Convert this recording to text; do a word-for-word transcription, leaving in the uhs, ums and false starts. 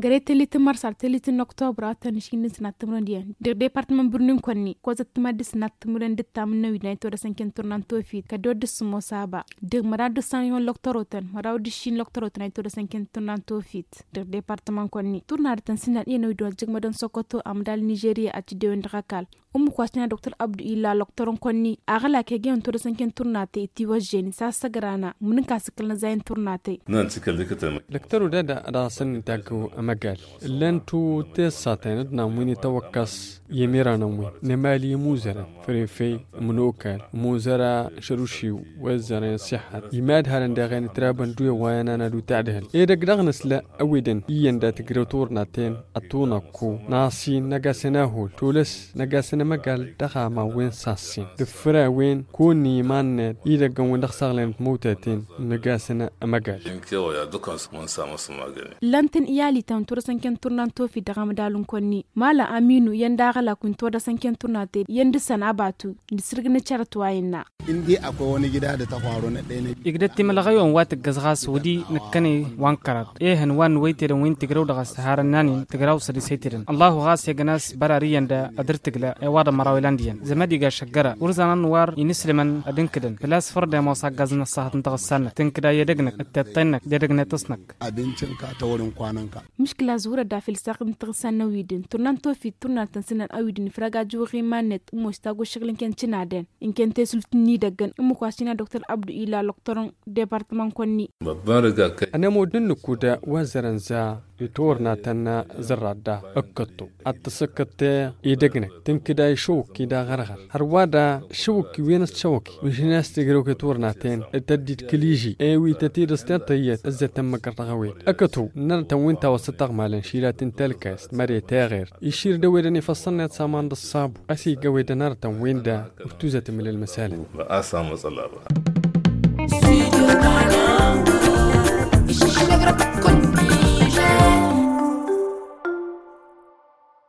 gare telitin mars ar telitin octobre atan shin snatmron dia de departement burnin konni ko zatma dis natmron ditta mun wi nay to da sanken turnan to fi ka do dis mo saba de maradu san yon loktoroten maradu shin loktoroten ay to da sanken turnan to fit de departement konni turnar tan sinan eno do jigma don sokoto amdal nigeria ati de ndakal umu kwasnya dr abdu illa loktoron konni agala ke gen to da sanken turnate ti wajeni sa sagrana mun ka sakal zain turnate nan cikal dikata لكترو دادا راسن تاكو مجال لانتو تساتين ادنا وين توكس يميرا نوي نمالي موزرا فريفي منوكال موزرا شروشي وزرا صحة يماد هالن داغين ترابن دوي وانا ندو تعدهل ايدا قدغنس لا اويدن يين دا تقريتور ناتين اتونا كو ناسين نقاسناهول تولس نقاسنا مجال دخا ما وين ساسين دفرا وين كوني مانت ايدا قوين دخصاغلين موتاتين نقاسنا مجال lantin iyali tan tura sanken turnan tofi daga madalun konni mala aminu yanda gala kun to da sanken turnate yanda sana batu disirgna charatu wayna indi akwai wani gida da ta faru na ɗaya ne igdatti malagayon wata gazga sudi nakani wankarat eh han wan waytiran win tigraw daga saharan nani tigraw sadi saytiran allah gas yagnas barariyan da adirtigla ay wada marawilandiyan zamadi ga shagara urzanan war inisliman adinkidan plus farda ma sagazna sahat tagassana tinkida yadagna attataynak dadagna tasnak abincinka ta wurin kwananka mishkila zuwa da fil saqim tagsan nawidin turnan to fi turnan tansinan awidin fraga juwi manet mustago shiglin ken cinaden in ken tesultini dagan mu kwashina dr abdu ila loktoron departement konni babban rigakafi أنا مودن كودا وزرنزا يتورنا تنا زرادا أكتو التسكت يدقنك تنكدا يشوك كدا غرغر هروادا شوك وينس شوك مش ناس تقروك تورنا تين التديد كليجي ايوي تتير استنطيت ازا تم قرغوين أكتو نرتا وينتا وسطاق مالن شيلات تلكاست مري تاغير يشير دويدني فصلنا سامان الصابو أسي قويدا نرتا ويندا افتوزة من المسالة ba a samu matsala ba